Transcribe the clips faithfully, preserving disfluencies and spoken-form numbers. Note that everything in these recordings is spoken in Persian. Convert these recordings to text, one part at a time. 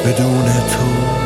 بدون تو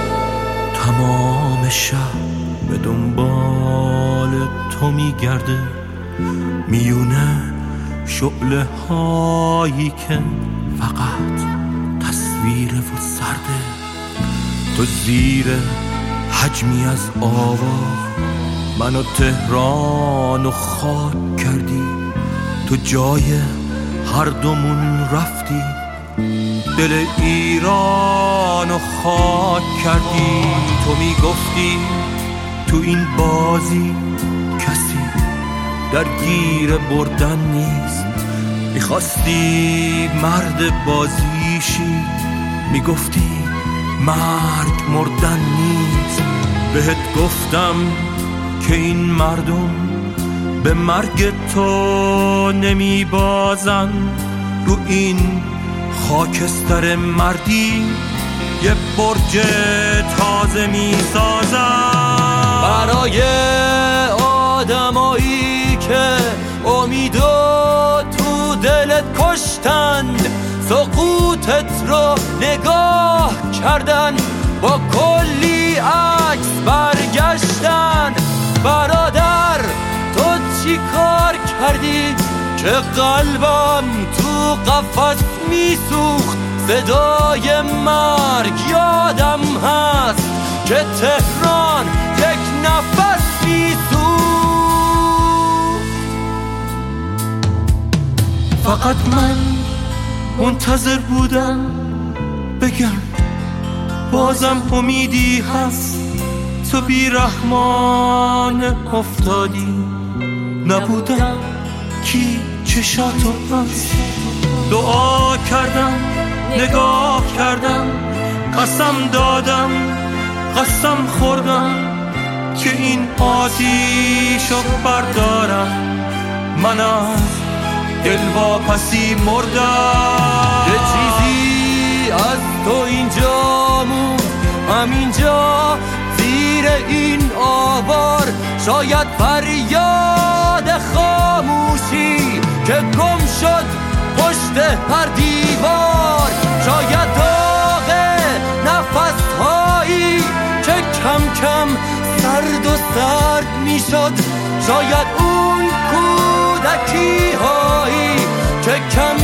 تمام شب به دنبال تو میگرده، میونه شعله هایی که فقط تصویره و سرده. تو زیر حجمی از آوار منو تهران و خاک کردی، تو جای هر دومون رفتی، دل ایران و خاک کردی. تو میگفتی تو این بازی کسی درگیر بردن نیست، میخواستی مرد بازیشی، میگفتی مرگ مردن نیست. بهت گفتم که این مردم به مرگ تو نمیبازن، رو این خاکستر مردی یه برج تازه میسازن. برای آدمایی که امیدو تو دلت کشتن، سقوطت رو نگاه کردن، با کلی عکس برگشتن. برادر تو چی کار کردی که قلبم تو قفس میسوخت؟ صدای مرگ یادم هست که تهران یک نفس میسوخت. فقط من منتظر بودم بگم بازم امیدی هست، تو بیرحمان افتادی، نبودم کی چشاتو بست. دعا کردم نگاه کردم، قسم دادم قسم خوردم که این آتیشو بردارم. من از دلواپسی مردم. یه چیزی از تو اینجا مون، همینجا زیر این آوار، شاید فریاد خاموشی که گم شد پشت هر دیوار، شاید داغ نفسهایی که کم کم سرد و سرد می شد، شاید اون کودکی هایی که کم